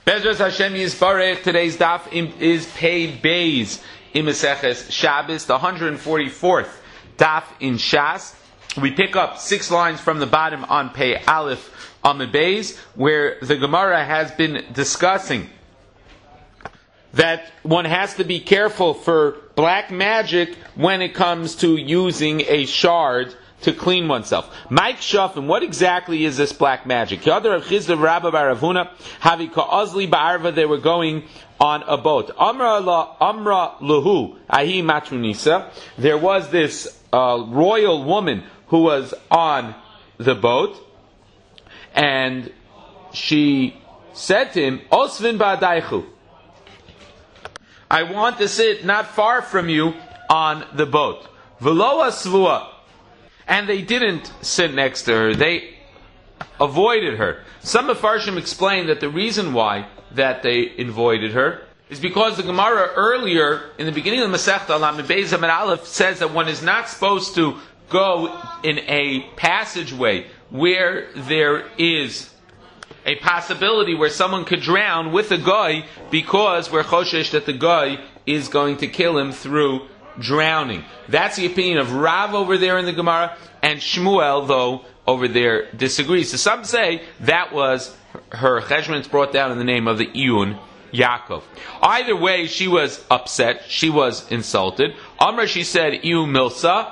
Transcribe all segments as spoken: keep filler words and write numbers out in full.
Bezras Hashem Yisbarech. Today's daf is Pei Beis in Maseches Shabbos, the one hundred forty-fourth daf in Shas. We pick up six lines from the bottom on Pei Aleph Amud Beis, where the Gemara has been discussing that one has to be careful for black magic when it comes to using a shard to clean oneself. Mike Shafin, what exactly is this black magic? Yadar of Chizda Rabba Baravuna, Havi Ka'azli Ba'arva, they were going on a boat. Amra la Amra Lahu, Ahi Matrunisa, there was this uh, royal woman who was on the boat, and she said to him, Osvin Ba'adaichu, I want to sit not far from you on the boat. V'lo asvua, and they didn't sit next to her. They avoided her. Some Mefarshim explain that the reason why that they avoided her is because the Gemara earlier, in the beginning of the Masechta Amud Beis Amud Aleph, says that one is not supposed to go in a passageway where there is a possibility where someone could drown with a guy, because we're choshesh that the guy is going to kill him through drowning. That's the opinion of Rav over there in the Gemara, and Shmuel, though, over there disagrees. So some say that was her cheshbon. It's brought down in the name of the Iyun Yaakov. Either way, she was upset. She was insulted. Amr, she said, Iu Milsa.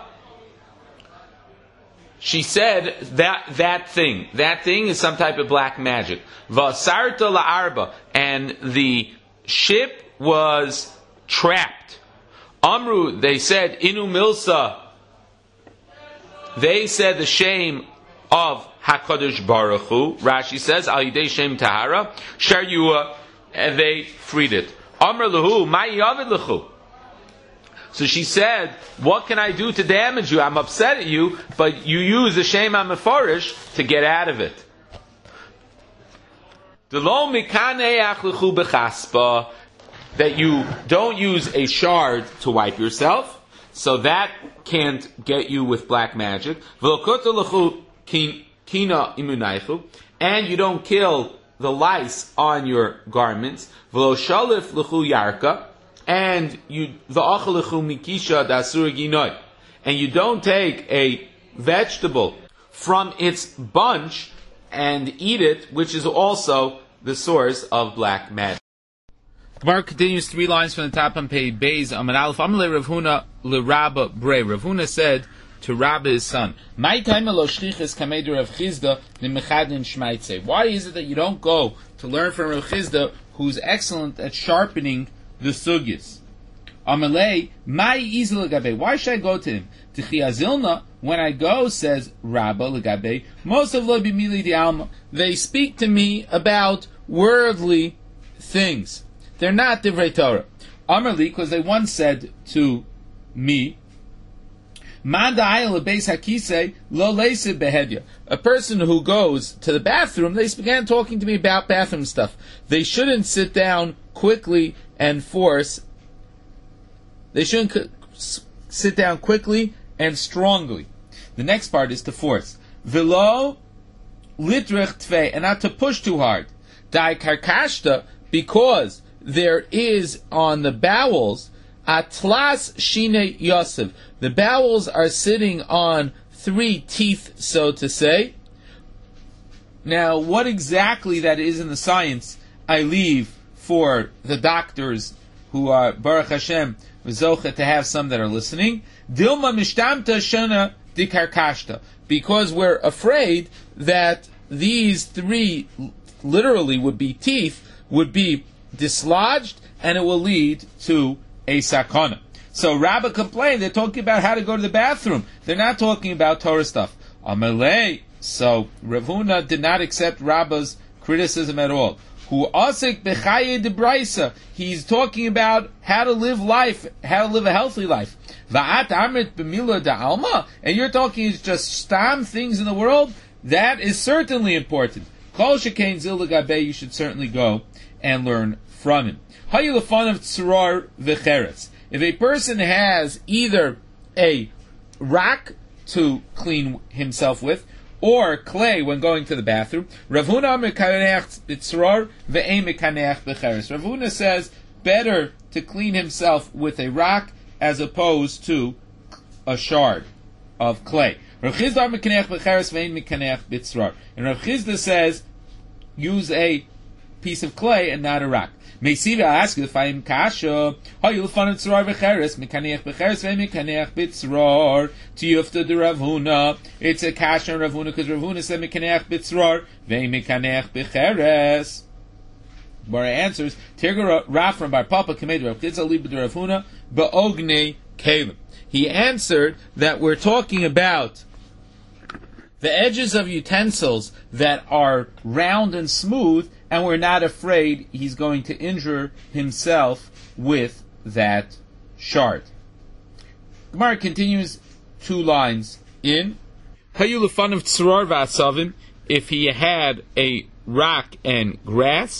She said that that thing, that thing is some type of black magic. Vasarta la'arba, and the ship was trapped. Amru, they said, Inu Milsa. They said the shame of HaKadosh Baruch Hu. Rashi says, Al Yidei Shem Tahara, Shar Yua, and they freed it. Amr Lahu, Ma Yavid Lahu. So she said, what can I do to damage you? I'm upset at you, but you use the Shem HaMeforish to get out of it. Delo Mikanei Achluchu B'chaspa, that you don't use a shard to wipe yourself, so that can't get you with black magic. And you don't kill the lice on your garments. And you and you don't take a vegetable from its bunch and eat it, which is also the source of black magic. Gemara continues three lines from the top on page Beis Amud Aleph. Amle Rav Huna LeRabba Brei. Rav Huna said to Rabba his son, "My time lo shlichus kamei Rav Chizda lemechadin shmaitze." Why is it that you don't go to learn from Rav Chizda, who's excellent at sharpening the sugyas? Amalei my izel legabe. Why should I go to him? Tichiazilna. When I go, says Rabba legabe, most of lo b'mili di alma. They speak to me about worldly things. They're not divrei Torah. Amarli, because they once said to me, a person who goes to the bathroom, they began talking to me about bathroom stuff. They shouldn't sit down quickly and force. They shouldn't sit down quickly and strongly. The next part is to force. Velo litrich tve, and not to push too hard. Dai karkashta, because there is on the bowels, atlas shine yosef. The bowels are sitting on three teeth, so to say. Now, what exactly that is in the science, I leave for the doctors who are, Baruch Hashem, zocha to have some that are listening. Dilma mishtamta shana dikarkashta. Because we're afraid that these three, literally would be teeth, would be dislodged, and it will lead to a sakana. So Rabbah complained, they're talking about how to go to the bathroom. They're not talking about Torah stuff. Amalei. So Rav Huna did not accept Rabbah's criticism at all. Hu asik bechaye de braisa. He's talking about how to live life, how to live a healthy life. Va'at amrit b'mila da alma. And you're talking just stam things in the world? That is certainly important. Kol shekain zil legabe, you should certainly go and learn from him. Hayulafan of tzuror v'cheretz. If a person has either a rock to clean himself with, or clay when going to the bathroom. Rav Huna mekaneach b'tzror ve'ein mekaneach b'cheres. Rav Huna says better to clean himself with a rock as opposed to a shard of clay. Rav Chisda mekaneach b'cheres ve'ein mekaneach b'tzror. And Rav Chisda says use a piece of clay and not a rock. Meisiva, I'll ask you if I'm kasha. How you'll find it tzror v'cheres, mekaneach b'cheres ve'mekaneach b'tzror. Tiyufta de Rav Huna. It's a kasha on Rav Huna because Rav Huna said mekaneach b'tzror ve'mekaneach b'cheres. Bara answers, Tirga Rav from Bar Papa Kamed Rav Chizda Liba de Rav Huna ba'ogne kalim. He answered that we're talking about the edges of utensils that are round and smooth, and we're not afraid he's going to injure himself with that shard. Gemara continues two lines in Hayulafan of Tzror V'asavim, if he had a rock and grass,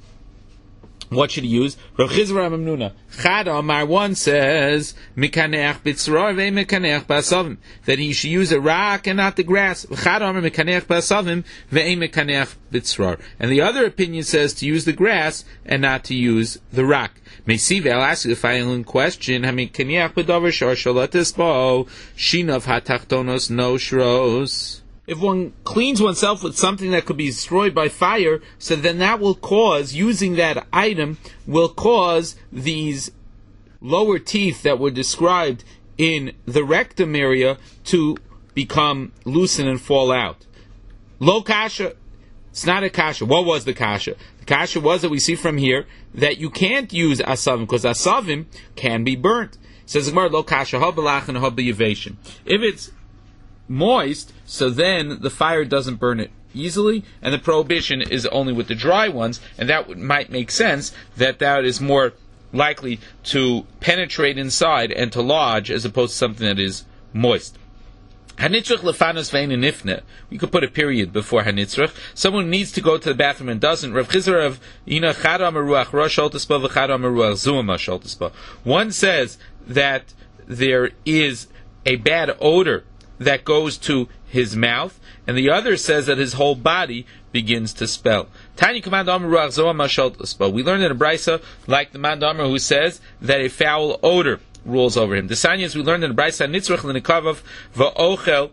what should he use? Rav Chizra Mamnuna. Chad Amar one says mekaneach b'tzror ve'mekaneach b'asavim, that he should use a rock and not the grass. Chad Amar mekaneach b'asavim ve'mekaneach b'tzror. And the other opinion says to use the grass and not to use the rock. Meisiv, I'll ask you the following question: Hamikaneach b'davar shor shalatis bo shinav hatachtonos no shros. If one cleans oneself with something that could be destroyed by fire, so then that will cause, using that item, will cause these lower teeth that were described in the rectum area to become loosen and fall out. Lo kasha, it's not a kasha. What was the kasha? The kasha was that we see from here that you can't use asavim, because asavim can be burnt. It says, Lo kasha, ha b'lach and ha b'yavation. If it's moist, so then the fire doesn't burn it easily, and the prohibition is only with the dry ones, and that would, might make sense that that is more likely to penetrate inside and to lodge as opposed to something that is moist. Hanitzrach lefanos ve'ein nifne. We could put a period before hanitzrach. Someone needs to go to the bathroom and doesn't. Rav Chizra of Ina Chadam Ruach Rosh Sholtaspa v'Chadam Ruach Zuma Sholtaspa. One says that there is a bad odor that goes to his mouth, and the other says that his whole body begins to smell. Tanya command Amar Ruach Zoa Mashalt Aspa. We learned in a brisa like the man Amar who says that a foul odor rules over him. The Sanyas we learned in a brisa Nitzrach l'Nikavav va'ochel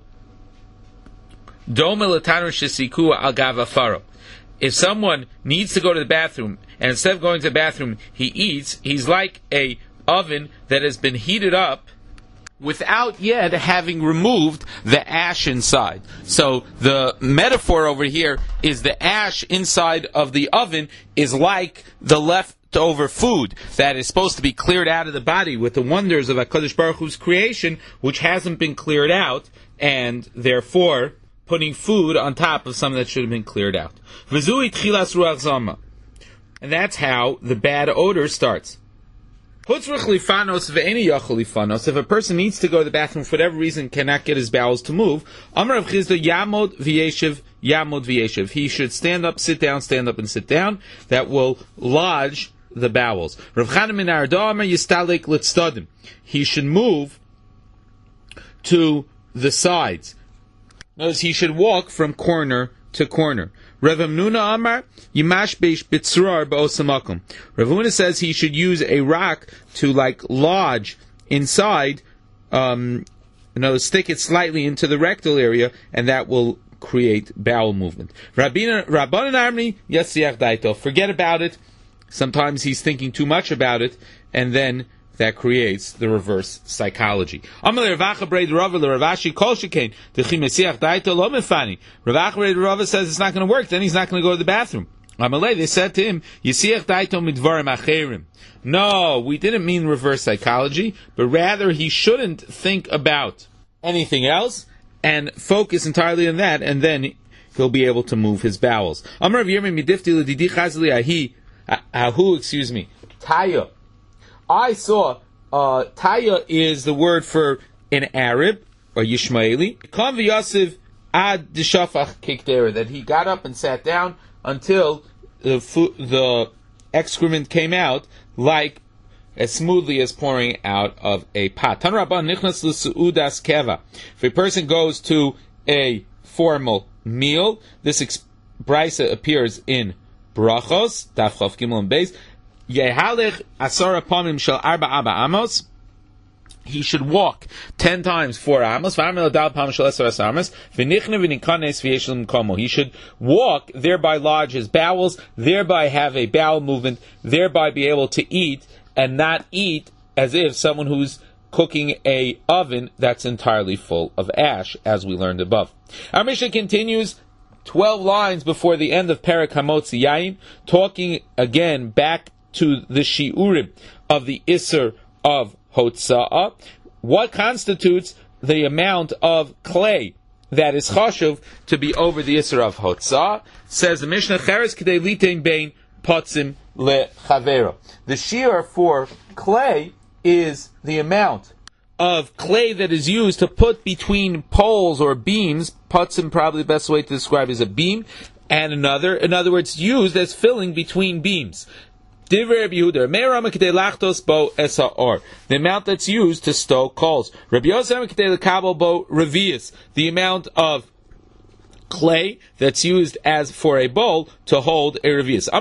dome l'tanu shesiku al gava faro. If someone needs to go to the bathroom and instead of going to the bathroom he eats, he's like a oven that has been heated up without yet having removed the ash inside. So the metaphor over here is the ash inside of the oven is like the leftover food that is supposed to be cleared out of the body with the wonders of HaKadosh Baruch Hu's creation, which hasn't been cleared out, and therefore putting food on top of something that should have been cleared out. V'zui tchilas ruach zama. And that's how the bad odor starts. If a person needs to go to the bathroom for whatever reason, cannot get his bowels to move, Amar Rav Chizda Yamod v'yeshev, Yamod v'yeshev. He should stand up, sit down, stand up, and sit down. That will lodge the bowels. Rav Chanan min Arda Amar Yistalek l'tzdadim. He should move to the sides. Notice he should walk from corner to corner. Rav Amnuna Amar Yimash Beish Bitzrar Ba'osamakum. Rav Amnuna says he should use a rock to like lodge inside, um, you know, stick it slightly into the rectal area, and that will create bowel movement. Rabbanan Arni Yatziach Daito. Forget about it. Sometimes he's thinking too much about it, and then that creates the reverse psychology. Amalei Ravacha Breid Rava Ravashi Kol Shekain Dechim Mesiach Daito Lo Mefani. Ravacha Breid Rava says it's not going to work. Then he's not going to go to the bathroom. Amalei, they said to him, Yesiach Daito Midvarim Acherim. No, we didn't mean reverse psychology, but rather he shouldn't think about anything else and focus entirely on that, and then he'll be able to move his bowels. Amar Yirmi Midifti L'Didi Chazli Ahi Ahu. Excuse me. Taya. I saw, uh, Taya is the word for an Arab, or Yishmaeli. Kam v'yasiv ad d'shafach kiktera, that he got up and sat down until the, fu- the excrement came out like as smoothly as pouring out of a pot. Tan Rabban nichnas l'su'udas keva. If a person goes to a formal meal. This ex- brisa appears in Brachos, Daf Chav Gimel and Beis. Yehalech asara pamim shel arba abba amos. He should walk ten times four amos. He should walk, thereby lodge his bowels, thereby have a bowel movement, thereby be able to eat, and not eat as if someone who's cooking a oven that's entirely full of ash, as we learned above. Our Mishnah continues twelve lines before the end of Perek Hamotzi Yayin, talking again back to the shiurim of the Isser of Hotza'ah. What constitutes the amount of clay that is chashuv to be over the Isser of Hotza'ah? Says the Mishnah, Cheres k'dei litein bein potzim lechavero. The shear for clay is the amount of clay that is used to put between poles or beams. Potzim, probably the best way to describe, is a beam, and another, in other words, used as filling between beams. The amount that's used to stoke coals. The amount of clay that's used as for a bowl to hold a revius.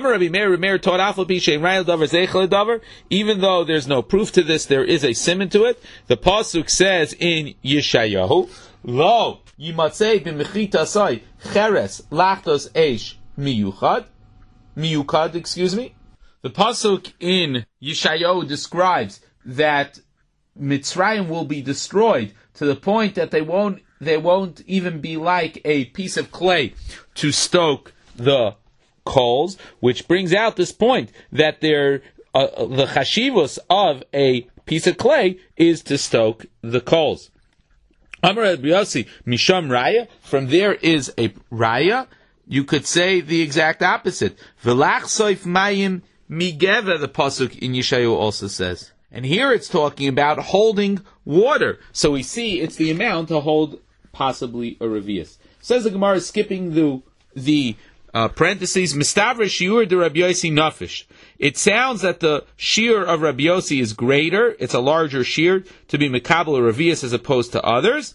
Even though there's no proof to this, there is a simon to it. The pasuk says in Yeshayahu, Lo yimatzei b'mechitasai cheres lachtos eish miyuchad. Miyukad, excuse me. The pasuk in Yeshayahu describes that Mitzrayim will be destroyed to the point that they won't they won't even be like a piece of clay to stoke the coals, which brings out this point that there uh, the chashivus of a piece of clay is to stoke the coals. Amar Rabbi Yossi misham raya. From there is a raya. You could say the exact opposite. V'lach soif mayim migeva, the pasuk in Yeshayahu also says. And here it's talking about holding water. So we see it's the amount to hold possibly a revius. Says the Gemara, skipping the the uh, parentheses, Mistavra shiur de Rabbi Yossi nafish. It sounds that the shiur of Rabbi Yossi is greater. It's a larger shiur to be mekabel a revius as opposed to others.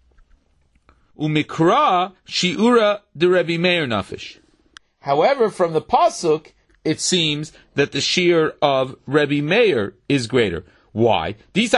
Umikra shiura de Rabbi Meir nafish. However, from the pasuk, it seems that the shear of Rebbe Meir is greater. Why?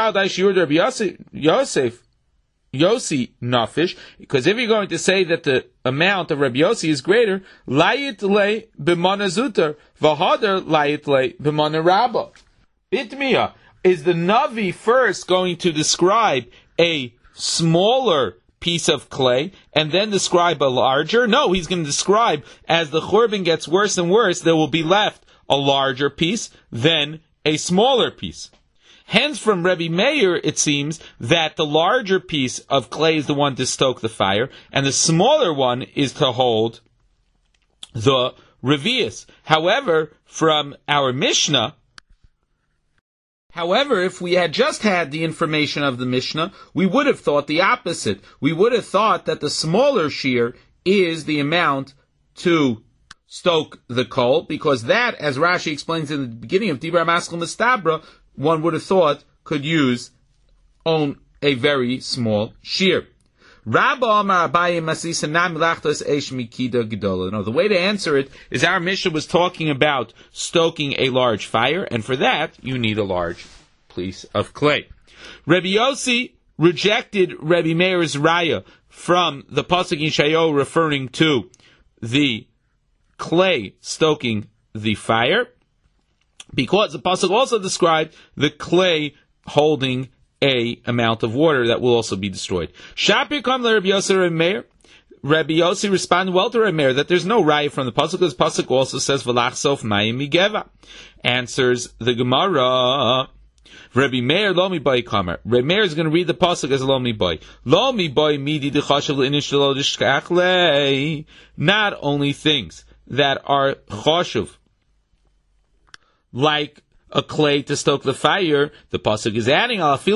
Yosef, Yossi nafish, because if you're going to say that the amount of Rebbe Yossi is greater, layit le b'mana zuter, v'hader layit le b'mana rabba. Bitmiya, is the Navi first going to describe a smaller piece of clay and then describe a larger? No, he's going to describe as the churban gets worse and worse, there will be left a larger piece than a smaller piece. Hence, from Rebbe Meir, it seems that the larger piece of clay is the one to stoke the fire, and the smaller one is to hold the revius. However, from our Mishnah, However, if we had just had the information of the Mishnah, we would have thought the opposite. We would have thought that the smaller shear is the amount to stoke the coal, because that, as Rashi explains in the beginning of Dibra Maskal Mistabra, one would have thought could use on a very small shear. Rabba Amar Abaye Masisa Nam Lachtos Eish Mikida Gedola. No, the way to answer it is our Mishnah was talking about stoking a large fire, and for that you need a large piece of clay. Rabbi Yossi rejected Rabbi Meir's raya from the pasuk in Yeshayahu referring to the clay stoking the fire, because the pasuk also described the clay holding a amount of water that will also be destroyed. Shapir kam le Rabbi Yossi Rabbi Meir. Rabbi Yossi responded well to Rabbi Meir that there's no raya from the pasuk, because pasuk also says v'lach sof mayim migeva. Answers the Gemara. Rabbi Meir lo mi boy kamer. Rabbi Meir is going to read the pasuk as lo mi boy. Lo mi boy midi dechashav leinish lo dishkach lei. Not only things that are chashuv, like a clay to stoke the fire, the pasuk is adding,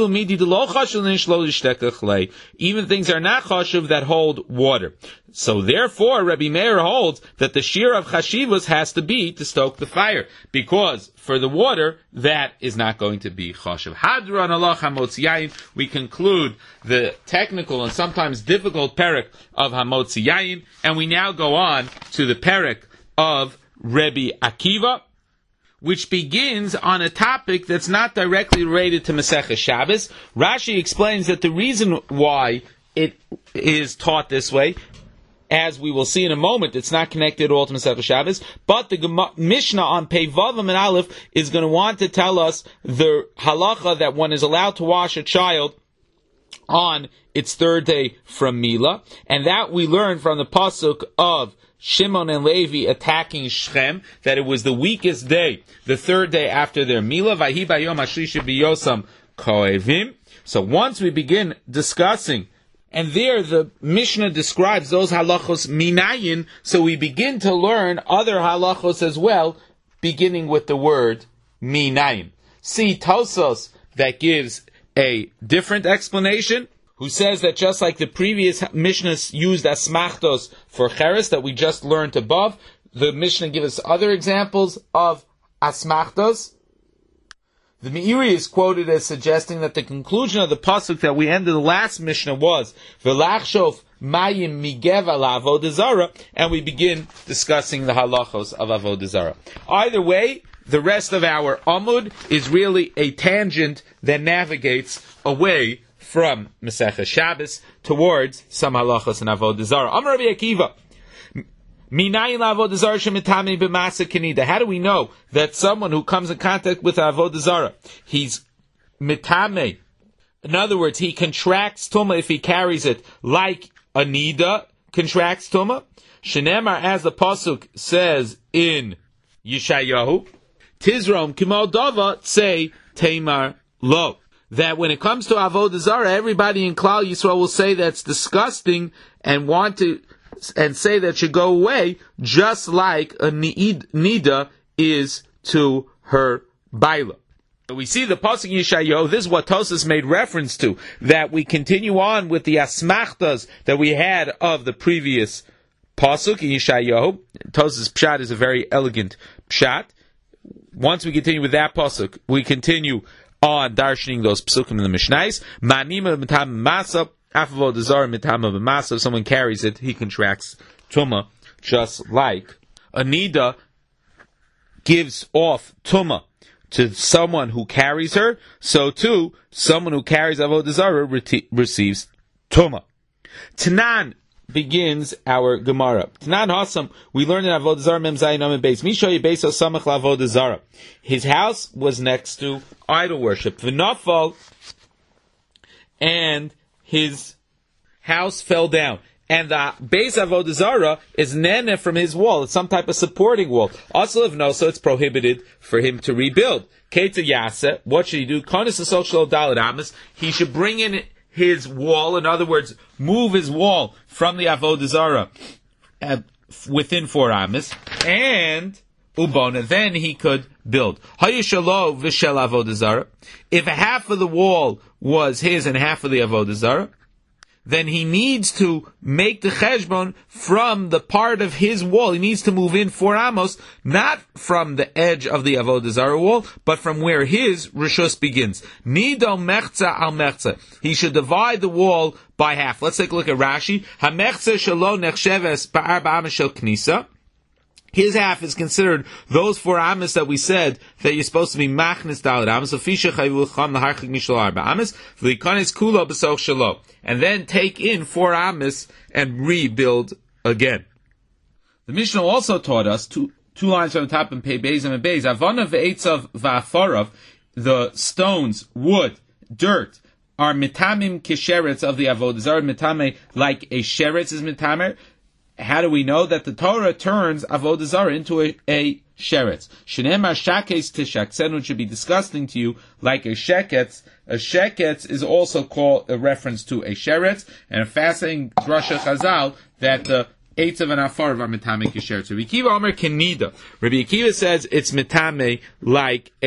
even things are not chashuv that hold water. So therefore, Rabbi Meir holds that the shear of chashivus has to be to stoke the fire, because for the water, that is not going to be chashuv. Hadran Allah hamotzi yayin, we conclude the technical and sometimes difficult perek of hamotzi yayin, and we now go on to the perek of Rabbi Akiva, which begins on a topic that's not directly related to Masechah Shabbos. Rashi explains that the reason why it is taught this way, as we will see in a moment, it's not connected at all to Masechah Shabbos, but the Gema- Mishnah on Pei Vav and Aleph is going to want to tell us the halacha that one is allowed to wash a child on its third day from Mila, and that we learn from the pasuk of Shimon and Levi attacking Shechem, that it was the weakest day, the third day after their Mila. Vayhi bayom hashlishi biyosam koevim. So once we begin discussing, and there the Mishnah describes those halachos minayin, so we begin to learn other halachos as well, beginning with the word minayin. See Tosos that gives a different explanation, who says that just like the previous Mishnahs used asmachtos for cheres that we just learned above, the Mishnah gives us other examples of asmachtos. The Meiri is quoted as suggesting that the conclusion of the pasuk that we ended the last Mishnah was v'lachshof mayim migev ala avodah zara, and we begin discussing the halachos of avodah zara. Either way, the rest of our Amud is really a tangent that navigates away from Masechah Shabbos towards some halachos and avodah zara. Amar Rabbi Akiva, minayin la'avodah zara shemitami b'masa kenida. How do we know that someone who comes in contact with avodah zara, he's mitame? In other words, he contracts tumah if he carries it like a nida contracts tumah. Shenemar, as the pasuk says in Yeshayahu, Tizrom kimo dava tzei teimar lo. That when it comes to avodah zara, everybody in Klal Yisrael will say that's disgusting and want to and say that should go away, just like a nida is to her baila. We see the pasuk Yeshayahu. This is what Tosas made reference to. That we continue on with the asmachtas that we had of the previous pasuk in Yeshayahu. Tosas pshat is a very elegant pshat. Once we continue with that pasuk, we continue on darshaning those psukim in the Mishnais. Ma'nima b'tam masa, afavodah zara mitama b'masa. If someone carries it, he contracts tumah, just like a nida gives off tumah to someone who carries her, so too, someone who carries avodah zara reti- receives tumah. Tanan begins our Gemara. Tanan Hasam, we learned in Avodah Zarah Mem Zayin Amid Beis. Mishoy Beiso Samach LaAvodah Zarah. His house was next to idol worship. V'nafal, and his house fell down. And the base Avodah Zarah is nene from his wall. It's some type of supporting wall. Also of no, so it's prohibited for him to rebuild. Keita Yase, what should he do? Konis Asok Dalet Amas. He should bring in his wall, in other words, move his wall from the Avodah Zarah uh, within four amas, and ubona, then he could build. Hayishalo v'shel Avodah Zarah. If half of the wall was his and half of the Avodah Zarah, then he needs to make the cheshbon from the part of his wall. He needs to move in four amos, not from the edge of the Avodah Zarah wall, but from where his rishus begins. Nido mechza al mechza. He should divide the wall by half. Let's take a look at Rashi. Ha-mechza shelo nechsheves ba'arba amos shel knisa. His half is considered those four amas that we said that you're supposed to be machnis dalet amas. And then take in four amas and rebuild again. The Mishnah also taught us two, two lines from the top in Pei Beis and Beis. Avana ve'etzav va'afarav, the stones, wood, dirt, are mitamim kisheretz of the avodah zarah. Mitame, like a sheretz is mitamer. How do we know that the Torah turns avodah zarah into a, a sheretz? Shenemar shakes tishaksenu, should be disgusting to you like a sheketz. A sheketz is also called a reference to a sheretz, and a fascinating drasha chazal that the eitzav and afarav are mitame kisheretz. Rabbi Akiva Omer kenida. Rabbi Akiva says it's mitame like a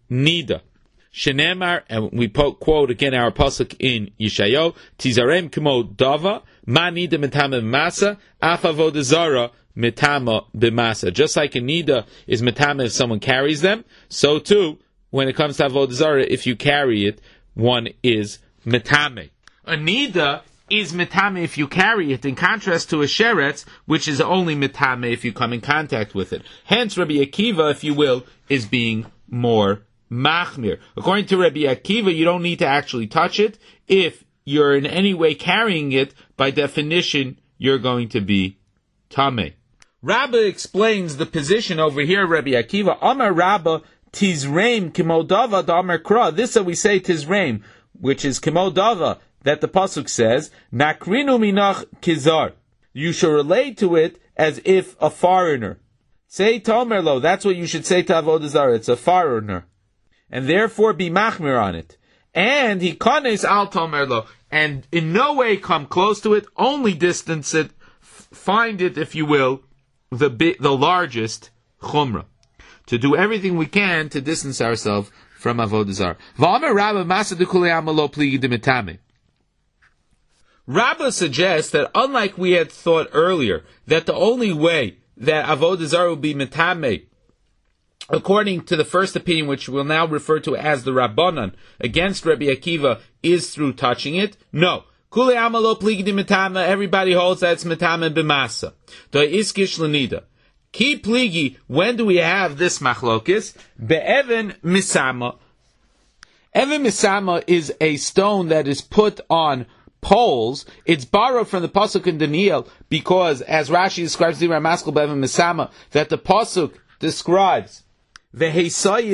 nida. Shenemar, and we quote again our pasuk in Yeshayahu, Tizarem kimo dava, ma nida metama b'masa, af avodah zara metama b'masa. Just like a nida is metama if someone carries them, so too, when it comes to avodah zara, if you carry it, one is metame. A nida is metame if you carry it, in contrast to a sheretz, which is only metame if you come in contact with it. Hence, Rabbi Akiva, if you will, is being more machmir. According to Rabbi Akiva, you don't need to actually touch it. If you're in any way carrying it, by definition, you're going to be tameh. Rabbah explains the position over here, Rabbi Akiva. Amar Rabbah tizreim kimodava damar kra. This that we say tizreim, which is kimodava, that the pasuk says, nakrinu minach kizar. You should relate to it as if a foreigner. Say tomerlo, that's what you should say to avodah zarah. It's a foreigner. And therefore be machmir on it. And he kanes al tomerlo, and in no way come close to it, only distance it, f- find it, if you will, the bi- the largest chumrah. To do everything we can to distance ourselves from avodah zarah. V'amer Rabbah masa d'kulei alma lo pligi d'mitame. Rabbah suggests that unlike we had thought earlier, that the only way that avodah zarah will be mitame, according to the first opinion, which we'll now refer to as the Rabbanan, against Rabbi Akiva, is through touching it. No. Kule amalo pligi mitama, everybody holds that it's mitama b'masa. Do iskish l'nida. Ki pligi, when do we have this machlokis? Be'even misama. Even misama is a stone that is put on poles. It's borrowed from the pasuk in Daniel, because, as Rashi describes the Ramaskal be'even misama, that the pasuk describes we're familiar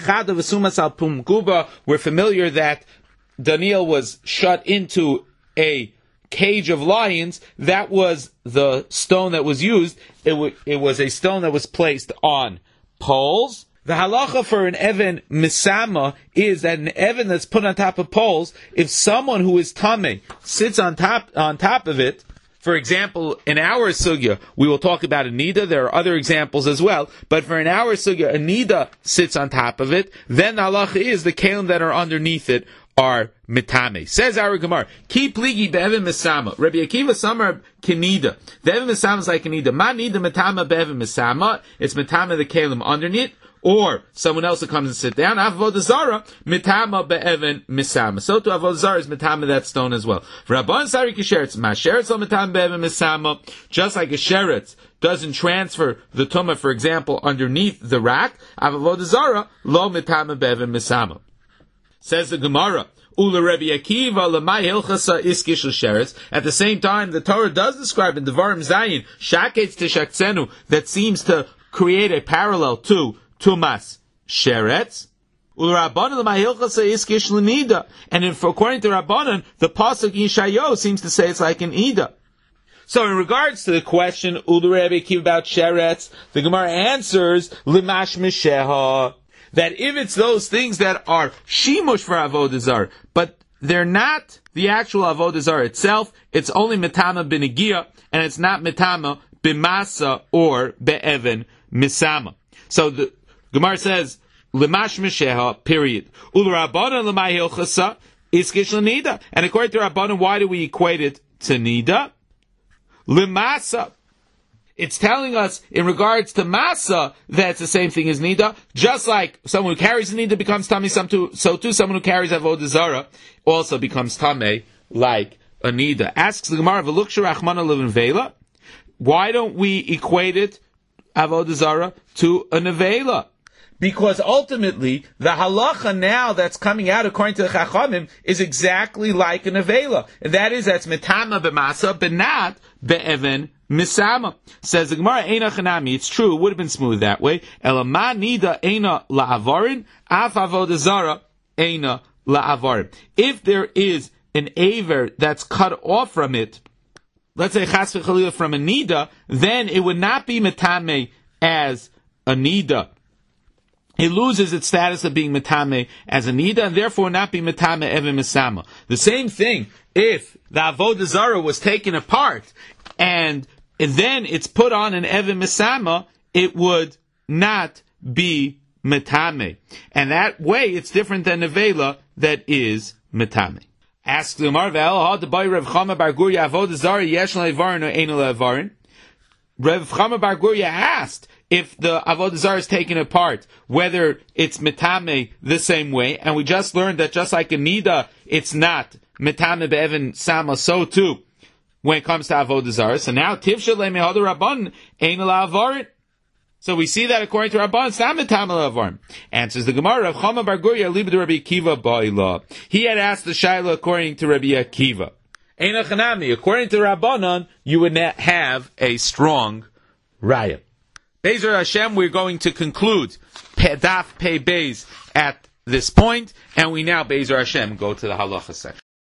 that Daniel was shut into a cage of lions. That was the stone that was used. It, w- it was a stone that was placed on poles. The halacha for an even misama is that an even that's put on top of poles, if someone who is tameh sits on top on top of it, for example, in our sugya, we will talk about a nida. There are other examples as well. But for an our sugya, a nida sits on top of it. Then the halacha is the kelim that are underneath it are mitame. Says our Gemara, ki pligi be'evin misama. Rabbi Akiva samar kinida. The evin misama is like a nida. Ma nida mitama be'evin misama. It's mitama the kelim underneath. Or someone else that comes and sit down. Avodah zara mitama be'even misama. So to avodah zara is mitama that stone as well. Rabban sari kisheretz masheretz al mitama be'even misama. Just like a sheretz doesn't transfer the tumah, for example, underneath the rack. Avodah zara lo mitama be'even misama. Says the Gemara. Ula Rabbi Akiva lemay hilchasa iskish l'sheretz. At the same time, the Torah does describe in Devarim Zayin shaketz tishaktzenu, that seems to create a parallel to Tumas Sheretz. And if, according to Rabbanan, the pasuk in Yeshayahu seems to say it's like an Ida. So in regards to the question, Ulu Rabbi Akiva about Sheretz, the Gemara answers, Limash Misheha, that if it's those things that are Shimush for Avodah Zarah, but they're not the actual Avodah Zarah itself, it's only Metama B'Negia, and it's not Metama B'Masa or Be'even Misama. So the Gemara says, Limash Misheha, period. Ul Rabbanan Lemay Hilchasa, Iskish L'Nida. And according to Rabbanan, why do we equate it to Nida? Limasa. It's telling us, in regards to Masa, that it's the same thing as Nida. Just like someone who carries Nida becomes Tameh, so too someone who carries Avodah Zarah also becomes Tameh, like a Nida. Asks the Gemara, V'luksha Rachmana Levin Vela. Why don't we equate it, Avodah Zarah, to a Nevela? Because ultimately, the halacha now that's coming out according to the Chachamim is exactly like a nevela. And that is, that's metama b'masa, but not be'even misama. Says the Gemara, Eina chanami, it's true, it would have been smooth that way. Elama nida eina la'avarin, af avodah zara eina la'avarin. If there is an aver that's cut off from it, let's say chas v'chalila from a nida, then it would not be metame as a nida. It loses its status of being metame as a nida, and therefore not be metame even misama. The same thing if the avodah zarah was taken apart and then it's put on an even misama, it would not be metame. And that way, it's different than nevela that is metame. Ask the Marvel, how the boy Rav Chama Bar Gurya avodah zara yesh le'evarin or ein le'evarin? Rav Chama Bar Gurya asked if the avodah zara is taken apart, whether it's metame the same way, and we just learned that just like a nida, it's not metame be'evan sama, so too when it comes to avodah zara. So now tivsha le'mehad rabban ein le'evarin. So we see that according to Rabban, it's not metame le'evarim. Answers the Gemara, Rav Chama Bar Gurya libed Rabbi Akiva ba'ila. He had asked the Shaila according to Rabbi Akiva. Eina chanami, according to Rabbanan, you would have a strong raya. Bezer Hashem, we're going to conclude Daf Pei Beis at this point, and we now, Bezer Hashem, go to the halacha section.